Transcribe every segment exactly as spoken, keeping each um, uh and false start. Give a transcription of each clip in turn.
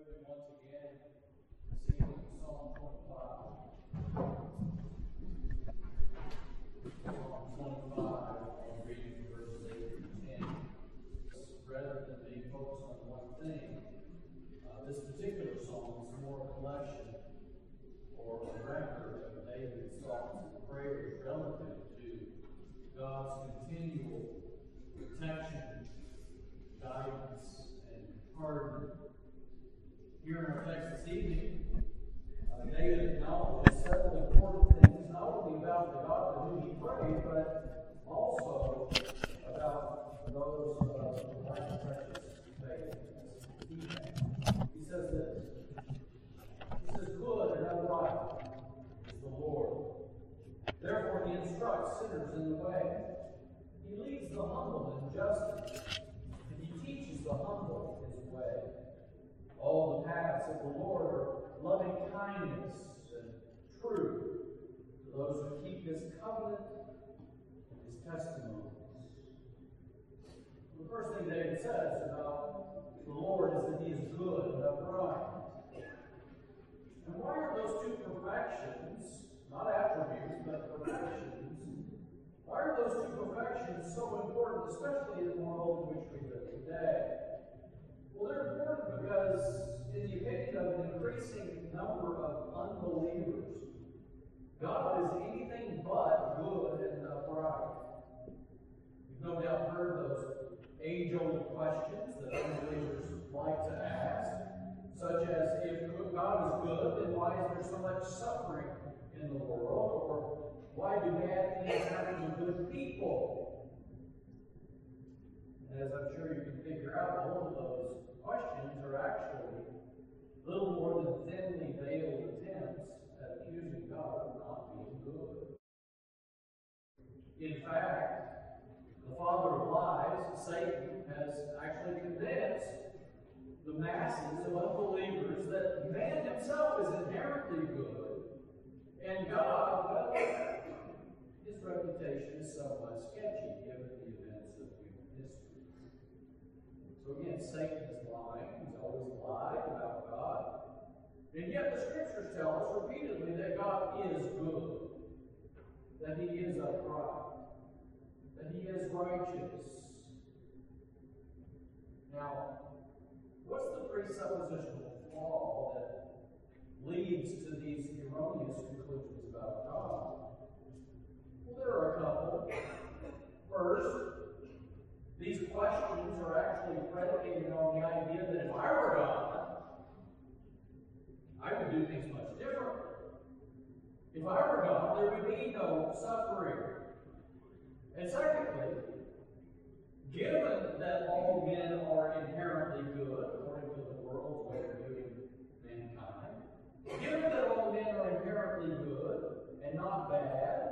moving once again this evening to Psalm twenty-five. Psalm twenty-five, I'll read verses eight through ten. Rather than being focused on one thing, uh, this particular psalm is more a collection or a record of David's thoughts and prayers relative to God's continual protection, guidance, and pardon. Here in our text this evening, uh, David acknowledges several important things, not only about the God to whom he prayed, but also about those uh, who lack precious faith. He, he says this. He says, "Good and upright is the Lord. Therefore he instructs sinners in the way. He leads the humble in justice, and he teaches the humble his way. All the paths of the Lord are loving kindness and truth to those who keep his covenant and his testimonies." The first thing David says about the Lord is that he is good and upright. And why are those two perfections, not attributes, but perfections, why are those two perfections so important, especially in the world in which we live today? Well, they're important because, in the opinion of an increasing number of unbelievers, God is anything but good and upright. You've no doubt heard those age-old questions that unbelievers like to ask, such as, if God is good, then why is there so much suffering in the world? Or why do bad things happen to good people? And as I'm sure you can figure out, all of those questions are actually little more than thinly veiled attempts at accusing God of not being good. In fact, the father of lies, Satan, has actually convinced the masses of unbelievers that man himself is inherently good, and God, well, his reputation is somewhat sketchy given the events of human history. So again, Satan is lying. He's always lied about God. And yet the Scriptures tell us repeatedly that God is good, that he is upright, that he is righteous. Now, what's the presuppositional flaw that leads to these erroneous conclusions about God? Well, there are a couple. First, these questions are actually predicated on the idea that if I were God, I would do things much differently. If I were God, there would be no suffering. And secondly, given that all men are inherently good, according to the world's way of viewing mankind, given that all men are inherently good and not bad,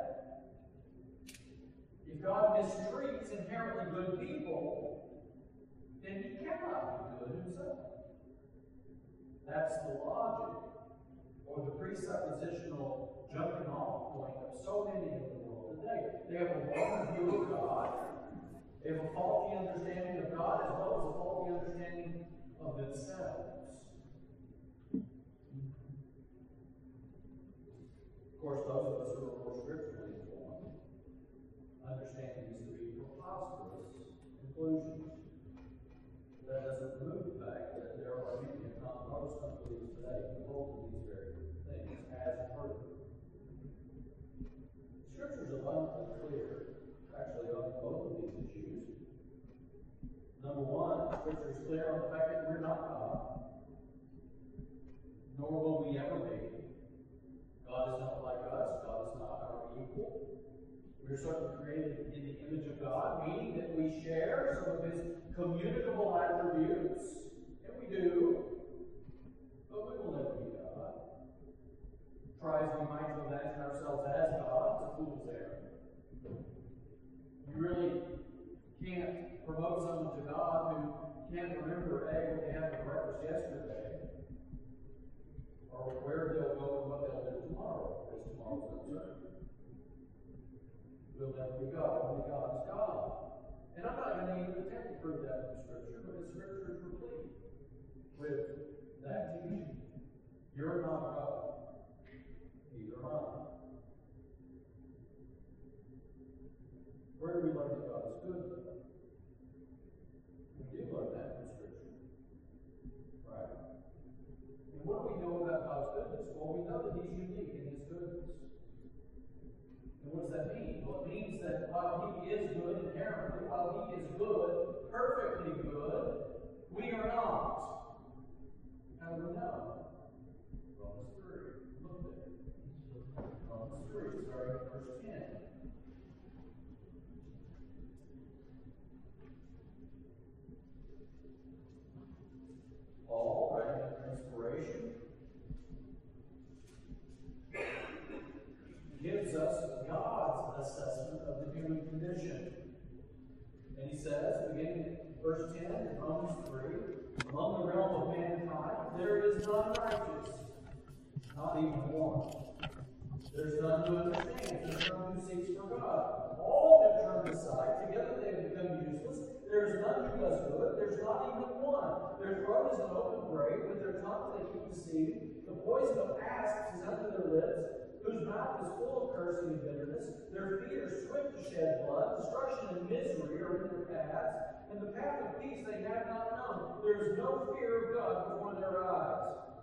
if God mistreats inherently good people, then he cannot be good himself. That's the logic, or the presuppositional jumping off point of so many in the world today. They have a wrong view of God. They have a faulty understanding of God as well as a faulty understanding of themselves. Of course, those of us who are more scripturally informed understand these to be preposterous conclusions. That doesn't remove the fact that there are many, if not most, unbelievers today who hold to these very things as true. Scriptures are abundantly clear, actually, on both of these issues. Number one, Scripture is clear on the fact that we're not God, nor will we ever be. God is not like us. God is not our equal. We're certainly created in the image of God, meaning that we share some of his communicable attributes, and we do, but we will never be God. Try as we might to imagine ourselves as God, it's a fool's errand. You really can't promote someone to God who can't remember, A, what they had for breakfast yesterday, or where they'll go and what they'll do tomorrow, because tomorrow's uncertain. We'll never be God. Only God is God. And I'm not going to even attempt to prove that from Scripture, because Scripture is replete You're not God. Neither am I. Where do we learn that God is good? We do learn that from Scripture. Right? And what do we know about God's goodness? Well, we know that He's unique in His goodness. And what does that mean? Well, it means that while He is good inherently, while He is good, perfectly good, we are not. How do we know? Romans three. Look there. Romans three, starting at verse ten. Paul, writing under inspiration, gives us God's assessment of the human condition. And he says, beginning at verse ten in Romans three, among the realm of mankind, there is none righteous, not even one. There's none who understands, there's none who seeks for God. All have turned aside, together they have become useless. There's none who does good, there's not even one. Their throat is an open grave, with their tongue they keep deceiving. The poison of asps is under their lips, whose mouth is full of cursing and bitterness. Their feet are swift to shed blood. Destruction and misery are in their paths, and the path of peace they have not known. There is no fear of God before their eyes.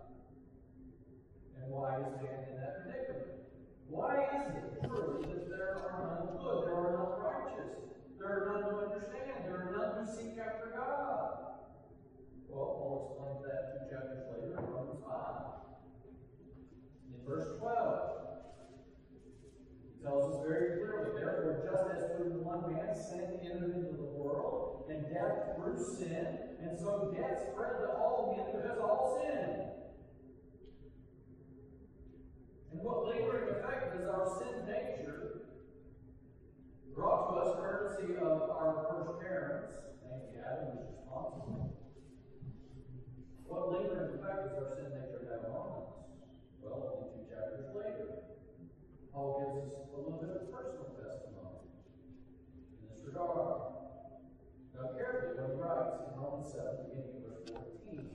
And why is man in that predicament? Why is it true that there are none good, there are none righteous, there are none who understand, there are none who seek after God? Well, Paul explains that two chapters later in Romans five. In verse twelve, he tells us very clearly, therefore, just as through one man sin entered into the world, and death through sin, and so death spread to all men because all sinned. And what lingering effect does our sin nature brought to us courtesy of our first parents, namely Adam, was responsible? What lingering effect does our sin nature have on us? Well, only two chapters later, Paul gives us a little bit of personal testimony in this regard. Now, carefully, what he writes in Romans seven, beginning in verse fourteen.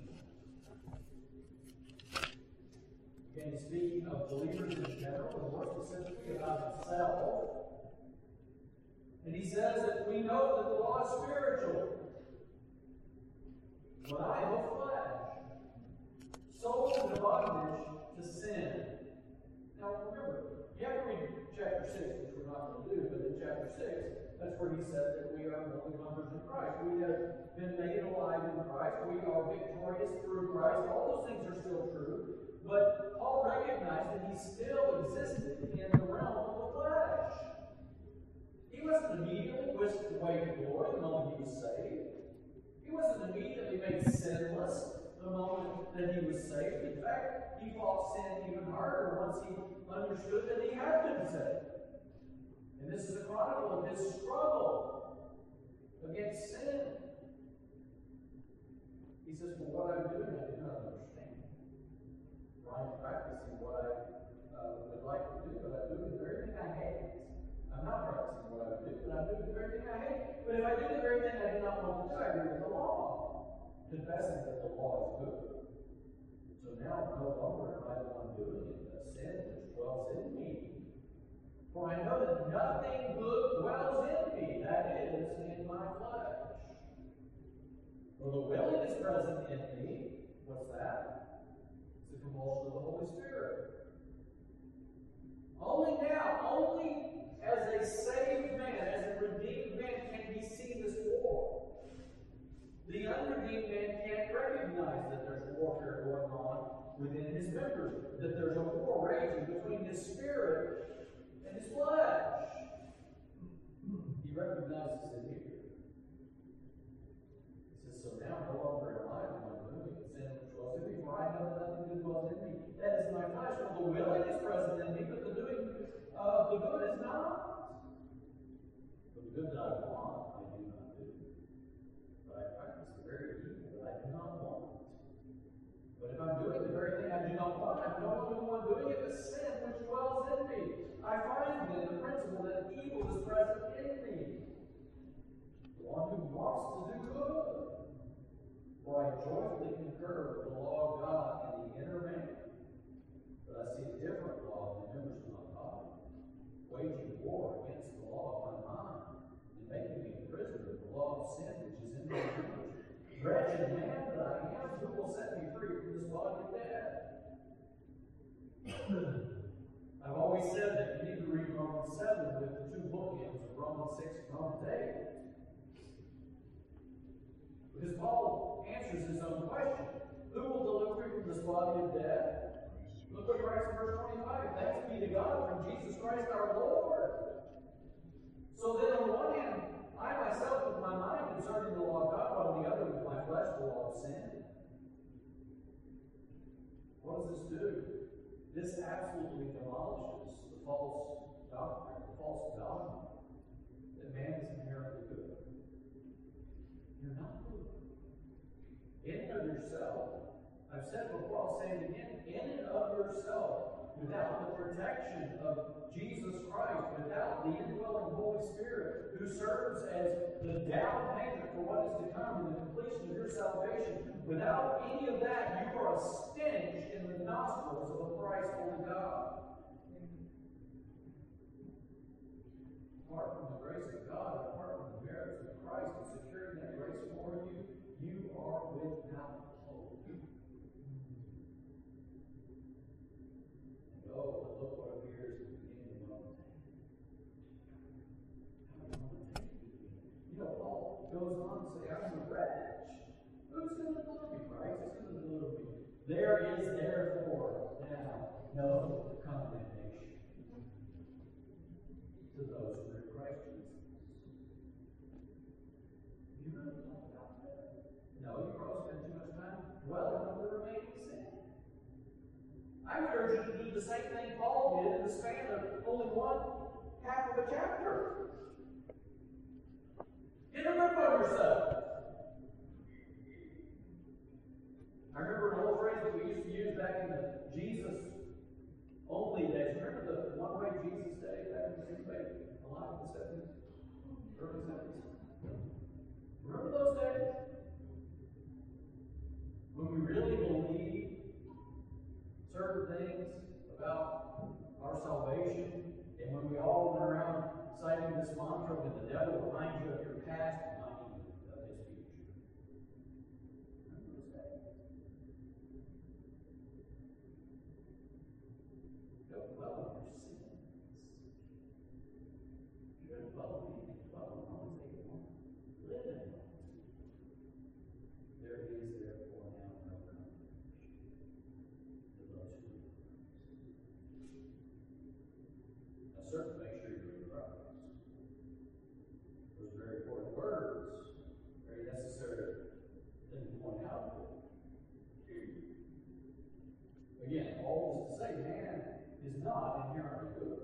Again, he's speaking of believers in general, and more specifically about himself. And he says that we know that the law is spiritual, but I am of flesh, sold in bondage to sin. Now remember, you have to read chapter six, which we're not going to do, but in chapter six, that's where he said that we are fully members in Christ. We have been made alive in Christ. We are victorious through Christ. All those things are still true. But Paul recognized that he still existed in the realm of the flesh. He wasn't immediately whisked away to glory the moment he was saved. He wasn't immediately made sinless the moment that he was saved. In fact, he fought sin even harder once he understood that he had been saved. And this is a chronicle of his struggle against sin. He says, well, what I'm doing, I do not understand. For I'm practicing what I uh, would like to do, but I'm doing the very thing I hate. I'm not practicing what I would do, but I'm doing the very thing I hate. But if I do the very thing I do not want to do, I agree with the law, confessing that the law is good. So now no longer am I the one doing it, but sin which dwells in me. For I know that nothing good dwells in me, that is, in my flesh. For the willing is present in me. What's that? It's the compulsion of the Holy Spirit. Only now, only as a saved man, as a redeemed man, can he see this war. The unredeemed man can't recognize that there's warfare going on within his members, that there's a war raging between his spirit and his flesh. He recognizes it here. He says, so now no longer am I the one doing it. Sin which dwells in me, for I know that nothing good dwells in me. That is my flesh. For the willing is present in me, but the doing of the good is not. For the good that I want, I do not do. But I practice the very evil that I do not want. But if I'm doing the very thing I do not want, I'm no longer the one doing it, but sin which dwells in me. I find then the principle that evil is present in me. The one who wants to do good. For I joyfully concur with the law of God in the inner man, always said that you need to read Romans seven with the two bookends of Romans six and Romans eight. Because Paul answers his own question. Who will deliver you from this body of death? Look what he writes in verse twenty-five. Thanks be to God from Jesus Christ our Lord. So then on one hand, I myself with my mind concerning the law of God, but on the other with my flesh the law of sin. What does this do? This absolutely demolishes the false doctrine, the false dogma that man is inherently good. You're not good. In and of yourself, I've said it before, I'll say it again, in and of yourself, without the protection of Jesus Christ, without the indwelling Holy Spirit, who serves as the down payment for what is to come and the completion of your salvation, without any of that, you are a stench in the nostrils of a thrice holy God. Apart from the grace of God, apart from the merits of Christ and securing that grace for you, you are without hope. And oh, but look what appears at the beginning of Romans eight. How do Romans eight begin? You know, Paul goes on to say, I'm a wretch. Who's going to deliver me? Christ is going to deliver me. There is therefore now no condemnation to those who are in Christ Jesus. You really thought about that? No, you probably spend too much time dwelling on the remaining sin. I would urge you to do the same thing Paul did in the span of only one half of a chapter. Get a grip on yourself. I remember an old phrase that we used to use back in the Jesus only days. Remember the one way Jesus day back in the anybody alive in the seventies? Early seventies? Remember those days? When we really believed certain things about our salvation, and when we all went around citing this mantra, when the devil reminds you of your past, reminding you of his future. Remember those days? Don't dwell on your sins. If you're going to dwell on anything, dwell on Romans eight one. Live in it. There is therefore now no condemnation to those who are in Christ. Now, certainly make sure you're in Christ. Those are very important words, very necessary thing to point out there. Again, all this to say, man is not inherently good.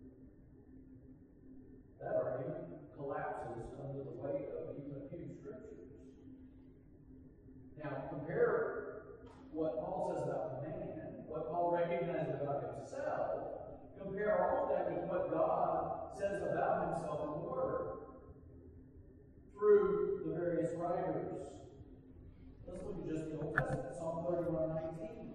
That argument collapses under the weight of even a few scriptures. Now, compare what Paul says about man, what Paul recognizes about himself, compare all of that with what God says about himself in the Word through the various writers. Let's look at just the Old Testament, Psalm thirty-one nineteen.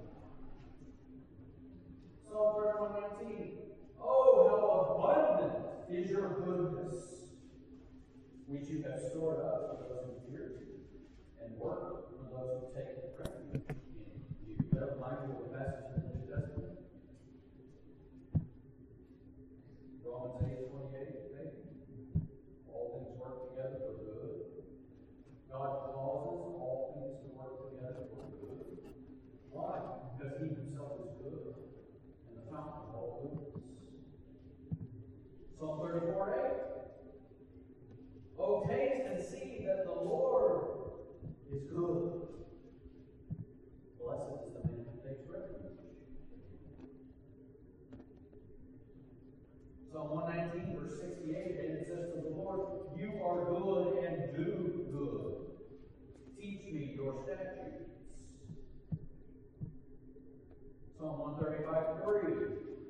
Psalm thirty-one nineteen. Oh, how abundant is your goodness, which you have stored up for those who fear you, and work for those who take refuge in you. That reminds you of the passage in the New Testament. Romans eight twenty-eight. All things work together for good. God causes all things to work together for good. Why? Because He Himself is good and the fountain of all goodness. Psalm thirty-four eight. Oh, taste and see that the Lord is good. Blessed is the man who takes refuge. Psalm one nineteen, verse sixty-eight, David says to the Lord, you are good and do good. Teach me your statutes. Psalm one thirty-five three.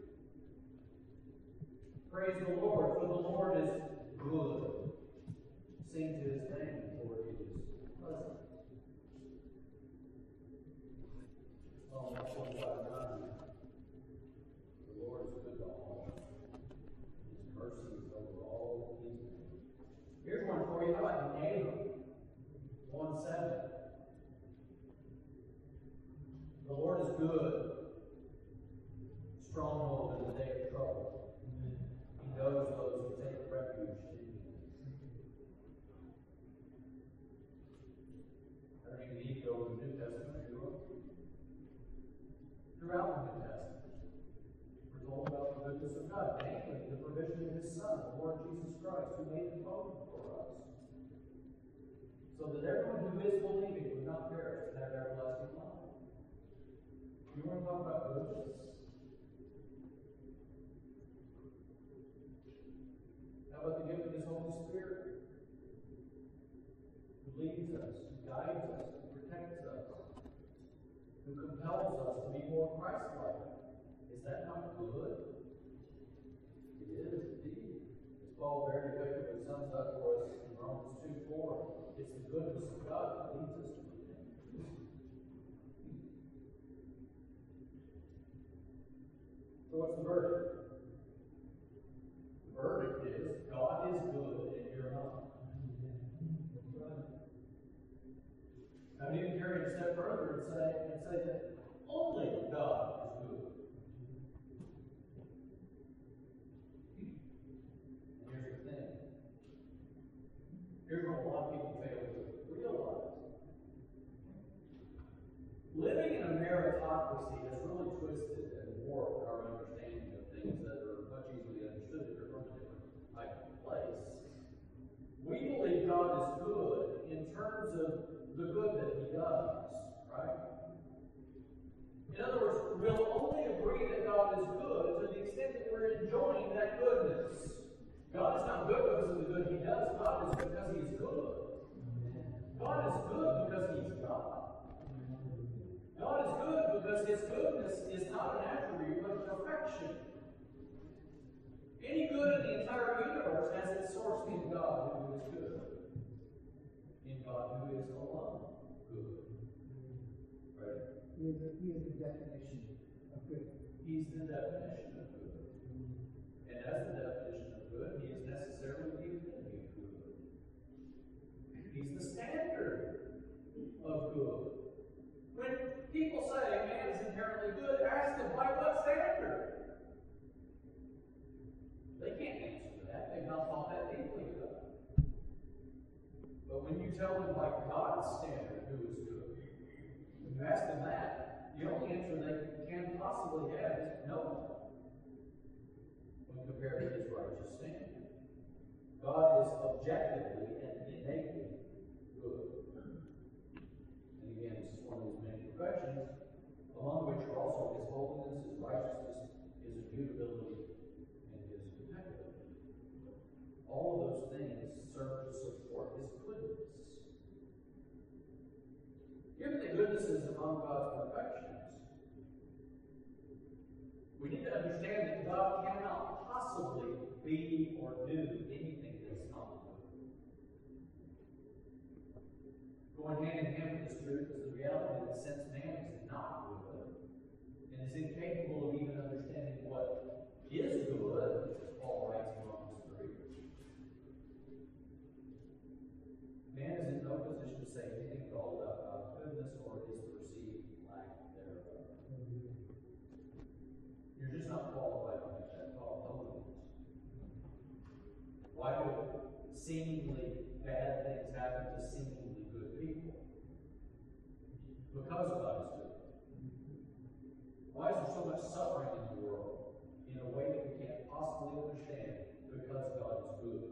Praise the Lord, for the Lord is good. Sing to His name, for it is pleasant. Psalm one forty-five nine. The Lord is good to all. His mercy is over all His name. Here's one for you. How about Nahum one seven? The Lord is good, stronghold in the day of trouble. throughout the New Testament. We're told about the goodness of God, namely the provision of His Son, the Lord Jesus Christ, who made atonement for us, so that everyone who is believing would not perish but have everlasting life. You want to talk about goodness? How about the gift of His Holy Spirit, who leads us, who guides us, who protects us, who compels us to be more Christ-like? Is that not good? It is indeed. As Paul very effectively sums up for us in Romans two four, it's the goodness of God that leads us to repentance. So what's the verdict? The verdict is God is good and you're not. I would even carry it a step further and say and say that only God is good. And here's the thing. Here's what a lot of people fail to realize. Living in a meritocracy has really twisted and warped our understanding of things that are much easily understood if you're from a different type of place. We believe God is good in terms of the good that He does, right? In other words, we'll only agree that God is good to the extent that we're enjoying that goodness. God is not good because of the good He does. God is because He is good. God is good because He's God. God is good because His goodness is not an attribute but a perfection. Any good in the entire universe has its source in God who is good. In God who is alone good. Right? He is, the, he is the definition of good. He's the definition of good. And as the definition of good, He is necessarily the epitome of good. He's the standard of good. When people say man is inherently good, ask them by what standard? They can't answer that. They've not thought that deeply about it. But when you tell them by God's standard who is good, when you ask them that, the only answer they can possibly have is no one. When compared to His righteous standard. God is objectively and innately good. And again, this is one of His many perfections, among which are also His holiness, His righteousness, His immutability, and His impeccability. All of those things serve to support His goodness. Given that goodness is among God's perfections, we need to understand that God cannot possibly be or do anything that's not good. Going hand in hand with this truth is the reality that since man is not good and is incapable of even understanding what is good, as Paul writes in Romans three, man is in no position to say anything at all about God's goodness or His perceived lack thereof. You're just not qualified to make that call. No one is. Why do seemingly bad things happen to seemingly good people? Because God is good. Why is there so much suffering in the world in a way that we can't possibly understand? Because God is good.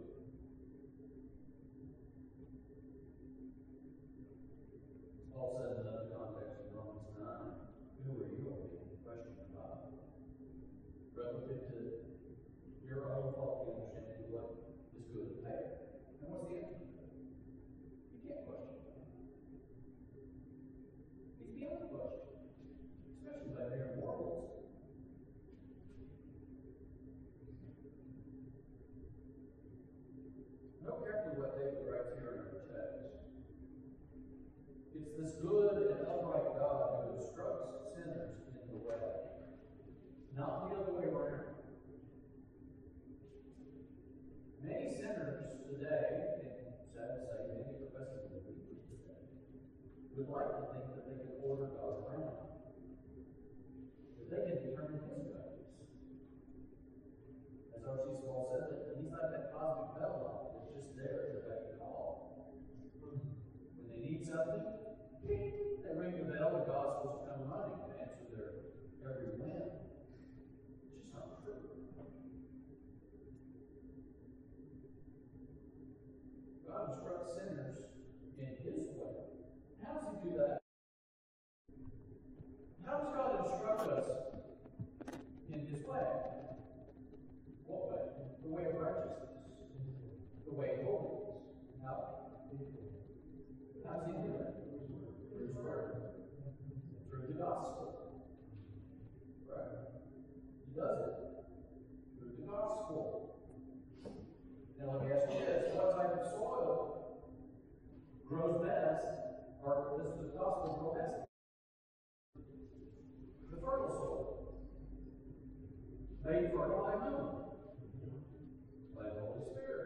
Paul said in another context in Romans nine, who are you only questioning God? Relative to your own faulty understanding of what is good and fair. And what's the answer to that? You can't question God. He's beyond question. eternal life known? By the Holy Spirit.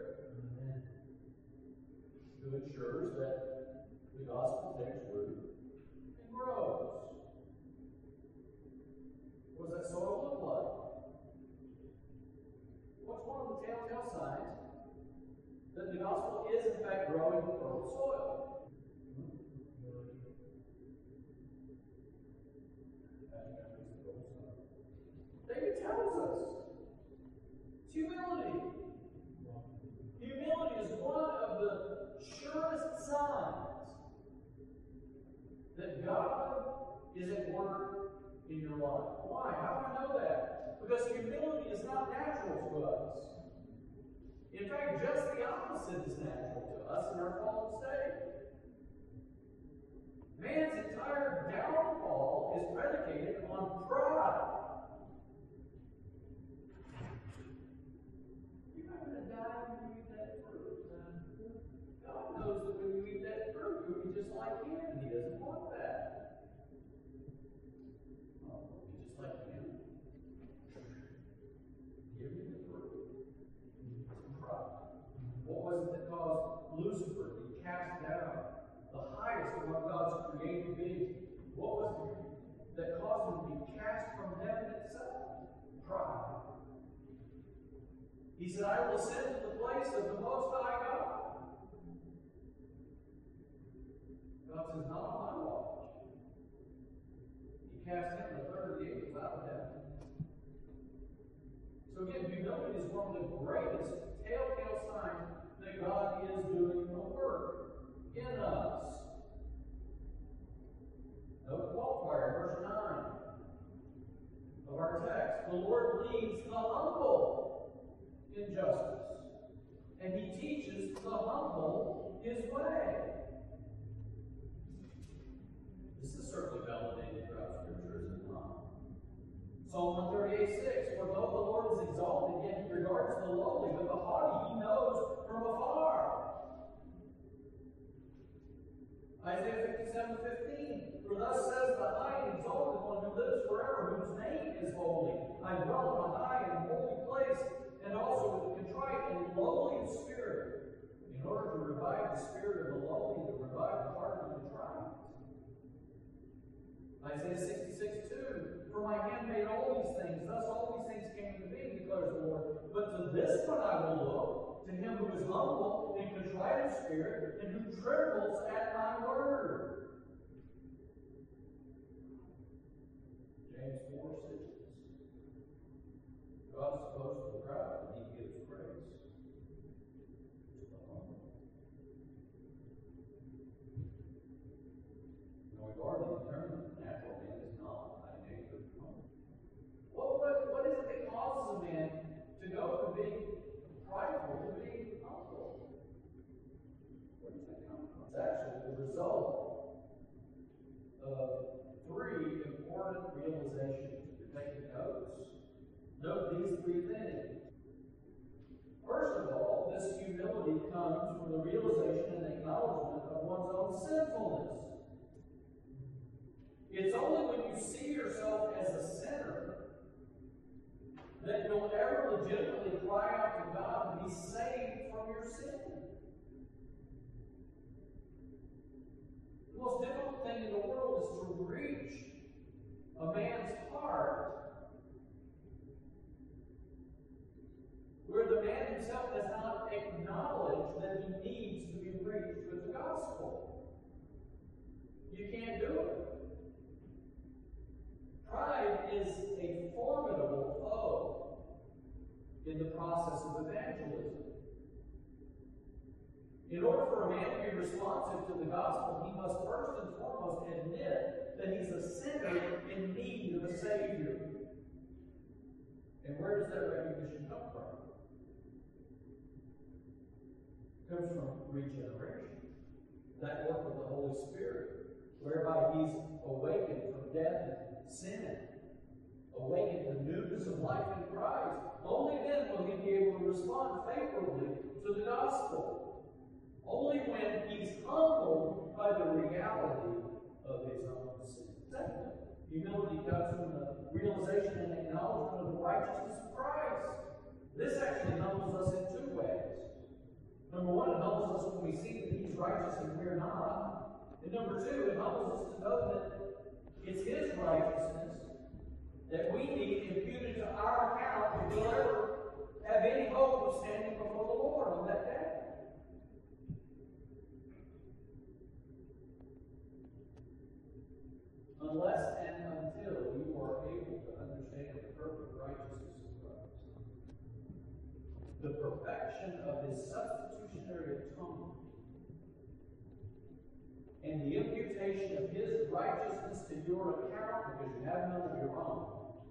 Who ensures that the gospel takes root and grows. What does that soil look like? What's one of the telltale signs that the gospel is in fact growing in fertile soil? David tells us. It's humility. Humility is one of the surest signs that God is at work in your life. Why? How do I know that? Because humility is not natural to us. In fact, just the opposite is natural to us in our fallen state. Man's entire downfall is predicated on pride. You're not going to die when you eat that fruit. God knows that when you eat that fruit, you'll be just like Him, and He doesn't want that. Oh, you'll be just like Him. Give me the fruit. Pride. What was it that caused Lucifer to be cast down? The highest among God's created beings. What was it that caused him to be cast from heaven itself? Pride. He said, I will ascend to the place of the Most High God. God says, not on my watch. He cast him, the third of the angels, out of heaven. So again, humility is one of the greatest telltale signs that God is doing a work in us. Note the qualifier, verse nine of our text. The Lord leads the humble in justice, and He teaches the humble His way. This is certainly validated throughout Scripture, is it not? Psalm one thirty-eight six, for though the Lord is exalted, yet He regards the lowly, but the haughty He knows from afar. Isaiah fifty-seven fifteen, for thus says the high and exalted one who lives forever, whose name is holy. I dwell in a high and holy place, and also with the contrite and lowly in spirit, in order to revive the spirit of the lowly and to revive the heart of the contrite. Isaiah sixty-six two, for my hand made all these things, thus all these things came to me, declares the Lord. But to this one I will look, to him who is humble and contrite of spirit, and who trembles at my word. James four six. God is opposed to the proud, and He gives grace to the humble. Now we've already determined that the natural man is not by nature humble. What, what, what is it that causes a man to go from being prideful to being humble? Where does that come from? It's actually the result of three important realizations. If you're taking notes, note these three things. First of all, this humility comes from the realization and acknowledgement of one's own sinfulness. It's only when you see yourself as a sinner that you'll ever legitimately cry out to God to be saved from your sin. The most difficult thing in the world is to reach a man's heart where the man himself does not acknowledge that he needs to be reached with the gospel. You can't do it. Pride is a formidable foe in the process of evangelism. In order for a man to be responsive to the gospel, he must first and foremost admit that he's a sinner in need of a Savior. And where does that recognition come from? It comes from regeneration. That work of the Holy Spirit, whereby he's awakened from death and sin, awakened to newness of life in Christ. Only then will he be able to respond favorably to the gospel. Only when he's humbled by the reality of his own sin. Secondly, Humility comes from the realization and acknowledgement of the righteousness of Christ. This actually humbles us in two ways. Number one, it humbles us when we see that He's righteous and we're not. And number two, it humbles us to know that it's His righteousness that we need imputed to our account if we'll ever have any hope of standing before the Lord on that day. Unless and until you are able to understand the perfect righteousness of Christ, the perfection of His substitutionary atonement, and the imputation of His righteousness to your account because you have none of your own,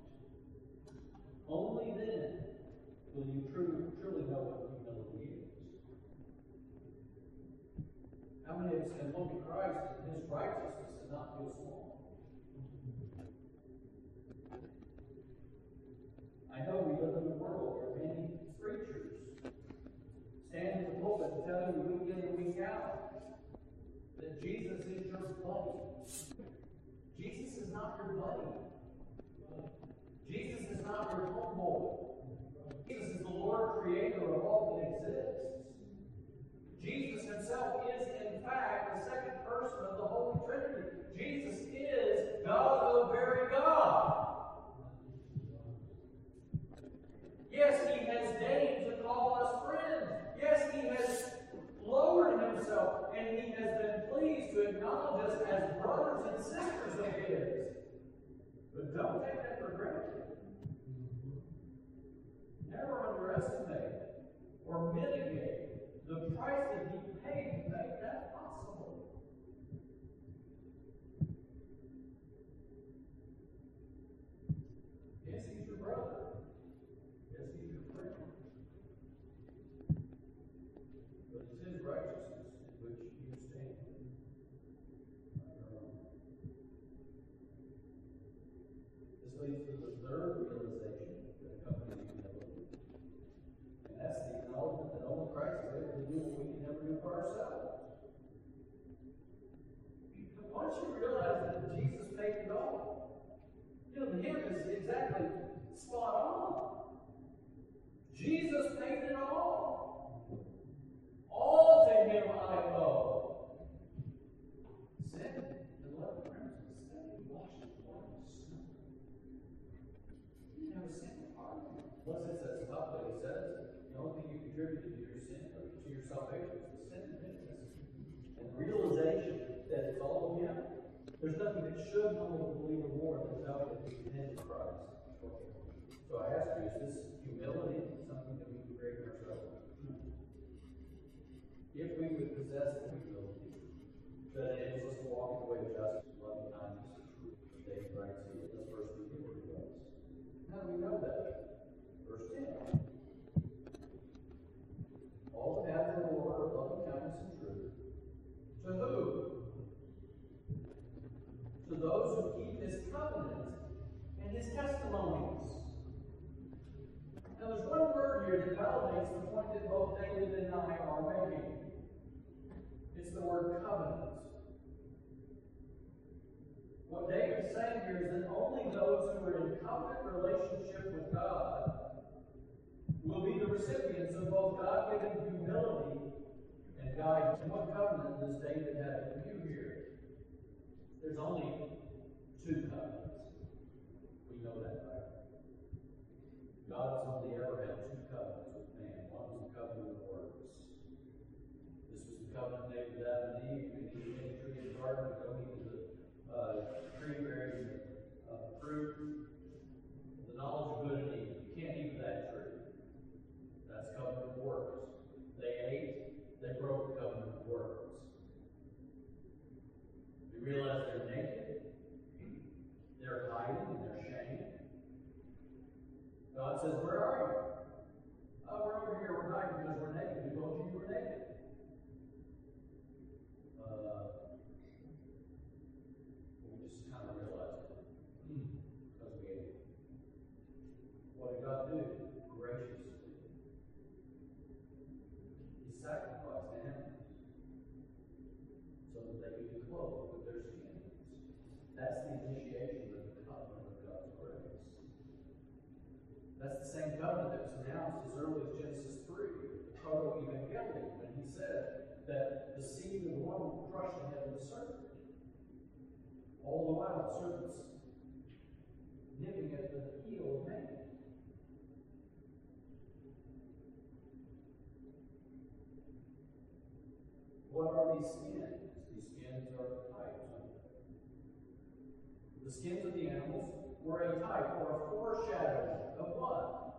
only then will you truly, truly know what humility is. How many of us can look at Christ and His righteousness and not feel small? I know we live in a world where many preachers stand in the pulpit and tell you week in and week out that Jesus is your buddy. Jesus is not your buddy. Jesus is not your homeboy. Jesus is the Lord creator of all that exists. Jesus Himself is, in fact, the second person of the Holy Trinity. Jesus is God, the very God. Yes, He has deigned to call us friends. Yes, He has lowered Himself, and He has been pleased to acknowledge us as brothers and sisters of His. But don't take that for granted. Never underestimate or mitigate the price that He paid to make that possible. Yes, He's your brother. Yes, He's your friend. But it's His righteousness in which you stand. This leads to the third realization that accompanies humility. And that's the acknowledgement that only Christ is able to do what we can never do for ourselves. Once you realize that Jesus paid it all, you know, the hymn is exactly spot on. Jesus paid it all. All to Him I owe. Sin and love crimson stain, washed in blood of snow. You never sin apart. Unless it's that stuff that He says, the only thing you contributed to your sin or to your salvation is the sin and wickedness. And realization that it's all of Him. There's nothing that should humble the believer more than knowing that He's in Christ. So I ask you, is this humility something that we can create in ourselves? If we would possess the humility that enables us to walk in the way of justice, loving kindness, and truth, as David writes here, this verse reveals to us. How do we know that? Verse ten. All the paths of the Lord are loving kindness and truth. To who? To those who keep His covenant and His testimonies. Now there's one word here that validates the point that both David and I are making. It's the word covenant. What David's saying here is that only those who are in covenant relationship with God will be the recipients of both God-given humility and guidance. And what covenant does David have in view here? There's only two covenants. We know that, right? God has only ever had two covenants with man. One was the covenant of works. This was the covenant made with Adam and Eve. You can eat any tree in the garden, but don't eat the uh, tree bearing uh, fruit, the knowledge of good and evil. You can't eat that tree. That's covenant of works. They ate, they broke the covenant of works. You realize they're naked, they're hiding in their shame. God says, where are you? Oh, we're over here, we're hiding because we're naked. Who told you you were naked? Uh, we just kind of realized it. Because we ate it. What did God do? Graciously. He sacrificed animals so that they could be clothed with their skins. That's the initiation of the That's the same covenant that was announced as early as Genesis three, the proto-evangelium, when he said that the seed of the woman would crush the head of the serpent. All the while, the serpent's nipping at the heel of man. What are these skins? These skins are types. The skins of the animals were a type or a foreshadowing of what?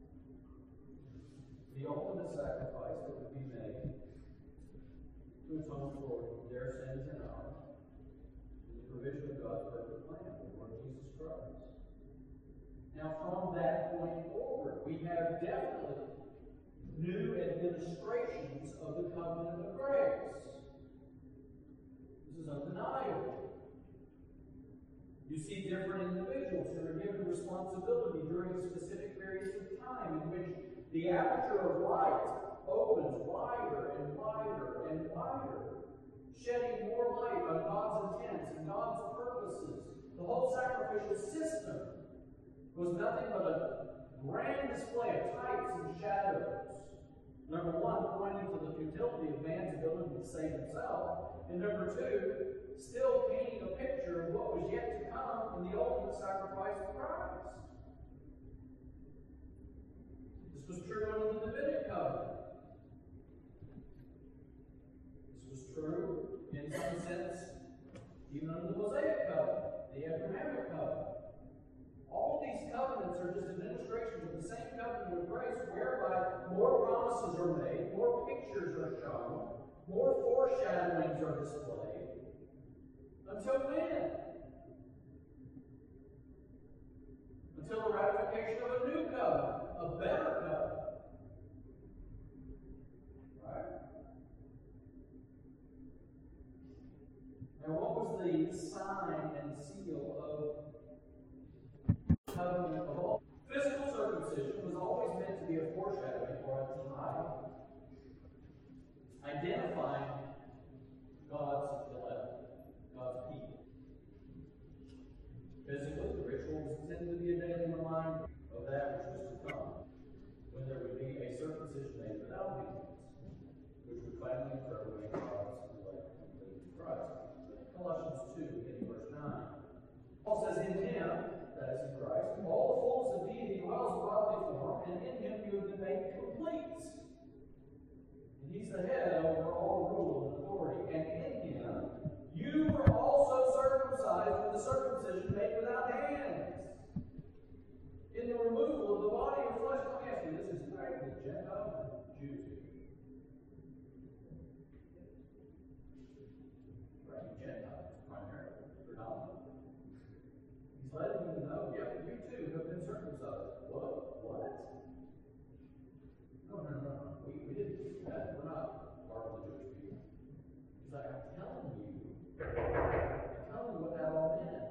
The ultimate sacrifice that would be made to atone for their sins and ours, in the provision of God's perfect plan, the Lord Jesus Christ. Now, from that point forward, we have definitely new administrations of the covenant of grace. This is undeniable. You see different individuals who are given responsibility during specific periods of time in which the aperture of light opens wider and wider and wider, shedding more light on God's intents and God's purposes. The whole sacrificial system was nothing but a grand display of types and shadows. Number one, pointing to the futility of man's ability to save himself. And number two, still painting a picture of what was yet to come in the ultimate sacrifice of Christ. This was true under the Davidic covenant. This was true, in some sense, even under the Mosaic covenant, the Abrahamic covenant. All of these covenants are just administrations of the same covenant of grace, whereby more promises are made, more pictures are shown, more foreshadowings are displayed. Until when? Until the ratification of a new covenant, a better covenant. Right? Now, what was the sign and seal of covenant of all? Physical circumcision was always meant to be a foreshadowing or a type, identifying God's elect, God's people. Physically, the ritual was intended to be a daily reminder of that which was to come, when there would be a circumcision made without hands, which would finally and forever make God's elect complete in Christ. Colossians two, beginning verse nine. Paul says, in him, that is in Christ, all the fullness of deity dwells in bodily form, and in him you have been made complete. And he's the head over all rule and authority. And in him you were also circumcised with the circumcision made without hands, in the removal of the body of flesh. Let me ask you, this is right with Gentiles and Jews here. Right, Gentiles primarily, predominantly. He's letting you know, yep, you too have been circumcised. What? What? No, no, no, no. We, we didn't do that. We're not part of the Jewish people. He's like, I'm telling you, I'm telling you what that all meant.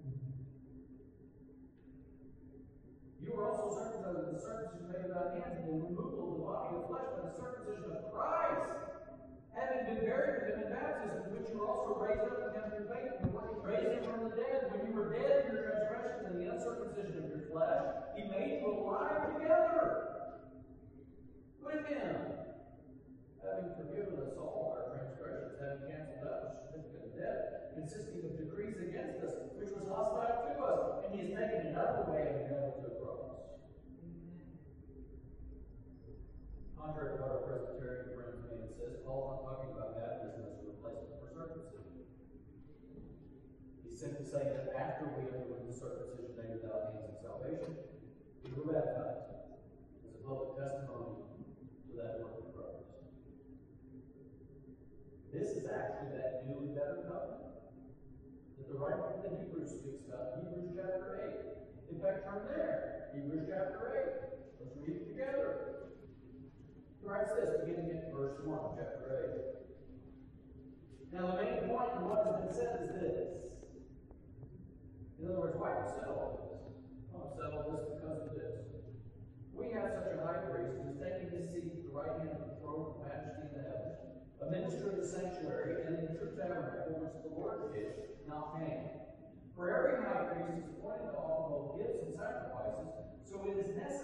You were also circumcised with the circumcision made without hands, and the removal of the body of flesh by the circumcision of Christ, having been buried with him in baptism, which you were also raised up with him through faith, and raised him from the dead. When you were dead in your transgressions and the uncircumcision of your flesh, he made you alive together with him, having forgiven us all our transgressions, having canceled out the certificate of debt, consisting of decrees against us, which was hostile to us, and he has taken another way of nailed to the cross. Contrary to what our Presbyterian friends may insist, Paul's not talking about baptism as a replacement for circumcision. He's simply saying that after we underwent the circumcision made without hands in salvation, we were baptized as a public testimony to that work of Christ. This is actually that new and better covenant that the writer of the Hebrews speaks about in Hebrews chapter eight. In fact, turn there. Hebrews chapter eight. Let's read it together. He writes this, beginning at verse one of chapter eight. Now, the main point in what has been said is this. In other words, why do you settle all this? Well, I've settled this because of this. We have such a high priest who is taking his seat at the right hand of the throne of majesty in the heavens, a minister of the sanctuary, and in the true tabernacle which the Lord did, not man. For every high priest is appointed to offer both gifts and sacrifices, so it is necessary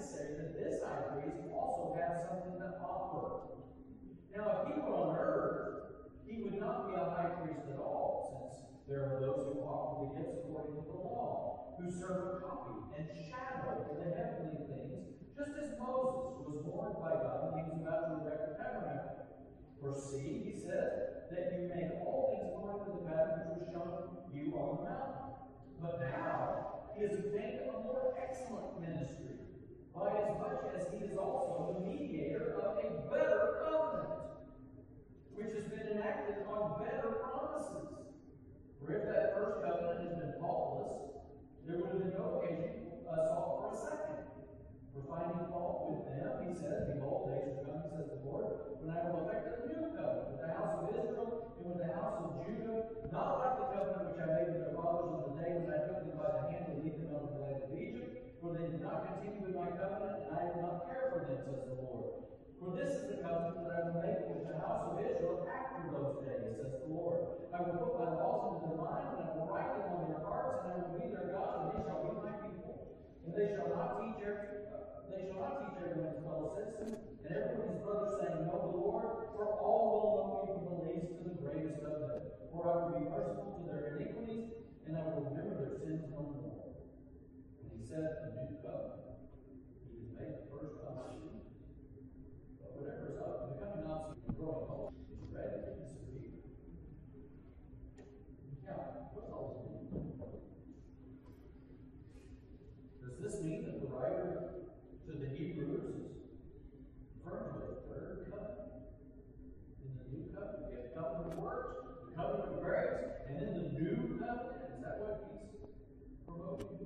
serve a copy and shadow of the heavenly things, just as Moses was warned by God when he was about to erect the tabernacle. For see, he says, that you make all things according to the pattern which was shown you on the mountain. But now he has obtained a more excellent ministry, by as much as he is also the mediator of a better covenant, which has been enacted on better promises. For if that first covenant had been faultless, there would have been no occasion uh, sought for a second. For finding fault with them, he says, behold, days are coming, says the Lord, when I will effect a new covenant with the house of Israel and with the house of Judah, not like the covenant which I made with their fathers on the day when I took them by the hand to lead them out of the land of Egypt. For they did not continue with my covenant, and I did not care for them, says the Lord. For this is the covenant that I will make with the house of Israel after those days, says the Lord. I will put my laws into their mind, and I will write them on their hearts, and I will be their God, and they shall be my people. And they shall not teach every, uh, they shall not teach everyone his fellow citizen, and everyone his brother, saying, Know the Lord, for all will know me from the least to the greatest of them. For I will be merciful to their iniquities, and I will remember their sins no more. And he said, a new covenant. He has made the first obsolete. But whatever is up, becoming obsolete and growing old, is ready to disappear. Now, what does all this mean? Does this mean that the writer to the Hebrews is referring to a third covenant? In the new covenant, we have the covenant of works, the covenant of grace, and then the new covenant. Is that what he's promoting?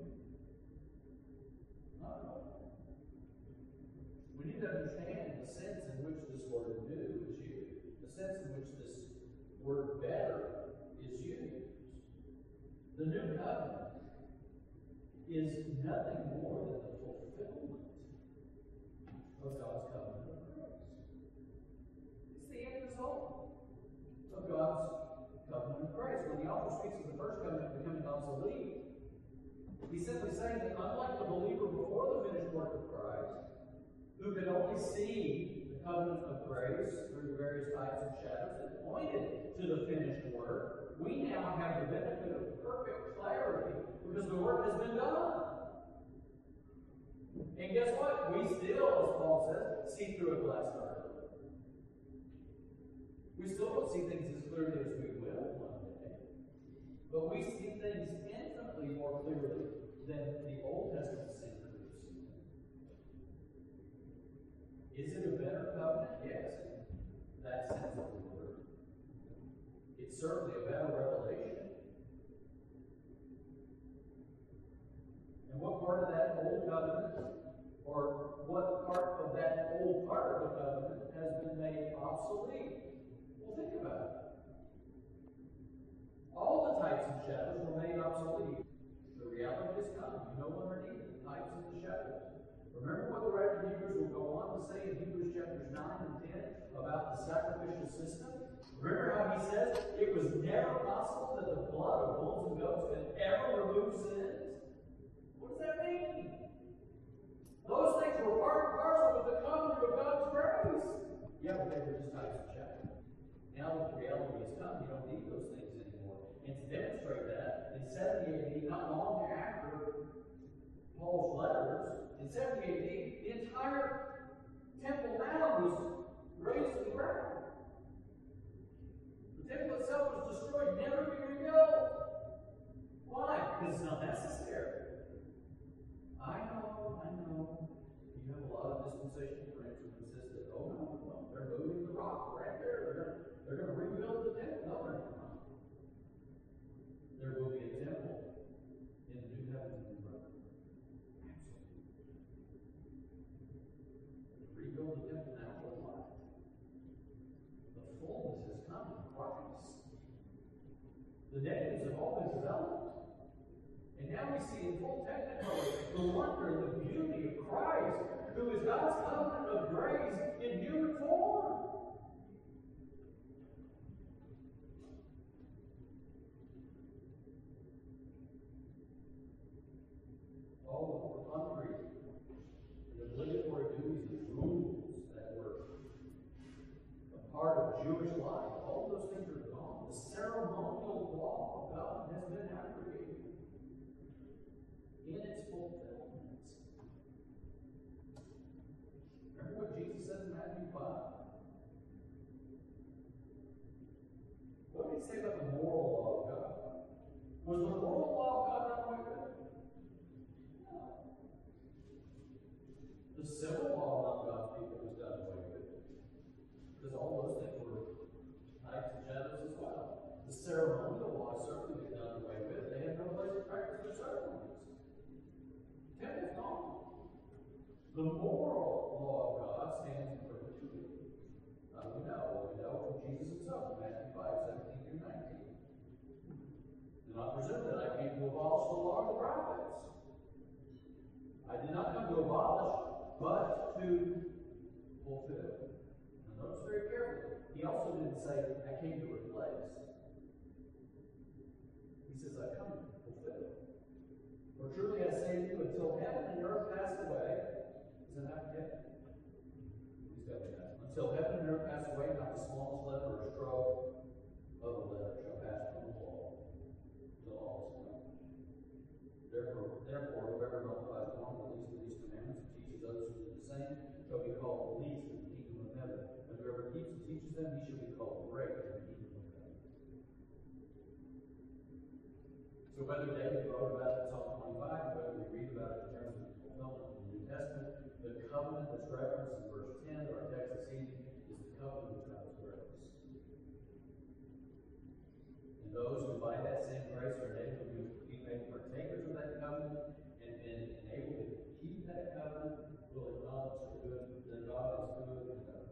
Not at all. We need to understand the sense in which this word new is used, the sense in which this word better is used. The new covenant is nothing more than the fulfillment of God's covenant of grace. It's the end result of God's covenant of grace. When the author speaks of the first covenant becoming obsolete, he's simply saying that unlike the believer before the finished work of Christ, who could only see the covenant of grace through various types of shadows that pointed to the finished work, we now have the benefit of perfect clarity because the work has been done. And guess what? We still, as Paul says, see through a glass darkly. We still don't see things as clearly as we will one day. But we see things infinitely more clearly than the Old Testament sin could have seen. Is it a better covenant? Yes, in that sense of the word. It's certainly a better revelation. And what part of that old covenant, or what part of that old part of the covenant has been made obsolete? Well, think about it. All the types and shadows were made obsolete. The reality has come. You no longer need the types and the shadows. Remember what the writer of Hebrews will go on to say in Hebrews chapters nine and ten about the sacrificial system? Remember how he says it was never possible that the blood of bulls and goats could ever remove sins? What does that mean? Those things were part and parcel with the covenant of God's grace. Yeah, but they were just types and shadows. Now that the reality has come, you don't need those things anymore. And to demonstrate that, in seventy A D, not long after Paul's letters, in seventy A D, the entire Temple Mount was raised to the ground. The temple itself was destroyed, never to be rebuilt. Why? Because it's not necessary. I know, I know. You have a lot of dispensational friends who insist that, oh no, no, they're moving the rock right there. They're going they're going to rebuild the temple. No, they're not. There will be a temple in the new heaven and new earth. Absolutely. Rebuild the temple now for what? The fullness has come in Christ. The negatives have all been developed. And now we see in full technicolor the wonder and the beauty of Christ, who is God's covenant of grace in human form. All of the perfunctory and obligatory duties and rules that were a part of Jewish life, all those things are gone. The ceremonial law of God has been abrogated. In temple's gone. The moral law of God stands in perpetuity. Uh, we know, we know from Jesus himself, Matthew five, seventeen through nineteen. Do not presume that I came to abolish the law of the prophets. I did not come to abolish, but to fulfill. Now notice very carefully. He also didn't say, I came to replace. He says, I come to fulfill. For truly I say to you, until heaven and earth pass away, isn't that yet? Please tell me that. Until heaven and earth pass away, not the smallest letter or stroke of a letter shall pass from the law, till all is accomplished. Therefore, therefore, whoever multiplies one of the least of these commandments and teaches others to do the same shall be called least in the kingdom of heaven. And whoever keeps and teaches them, he shall be called great in the kingdom of heaven. So whether David wrote about it in Psalm twenty-five, or whether we read about it in terms of fulfillment in the New Testament, the covenant that's referenced in verse ten, our text this evening, is the covenant of God's grace. And those who by that same grace are enabled to be made partakers of that covenant and been enabled to keep that covenant will acknowledge the good, that God is good and God.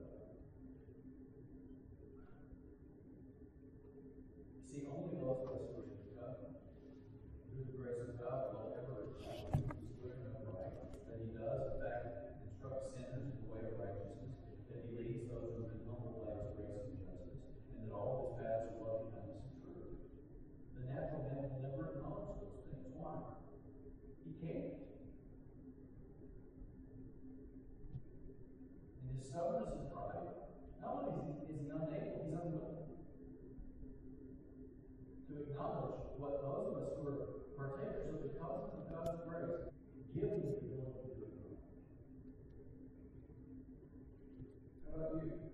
See, only those of us who are in the covenant, through the grace of God, will ever acknowledge His good and right, that He does, in fact, instruct sinners in the way of righteousness, that He leads those who have been humbled by His grace and justice, and that all His paths are loving kindness and truth. The natural man will never acknowledge those things. Why? He can't. In his stubbornness and pride, not only is he, is he unable, he's unwilling to acknowledge what those of us who are partakers of the covenant of God's grace give us the ability to acknowledge. How about you?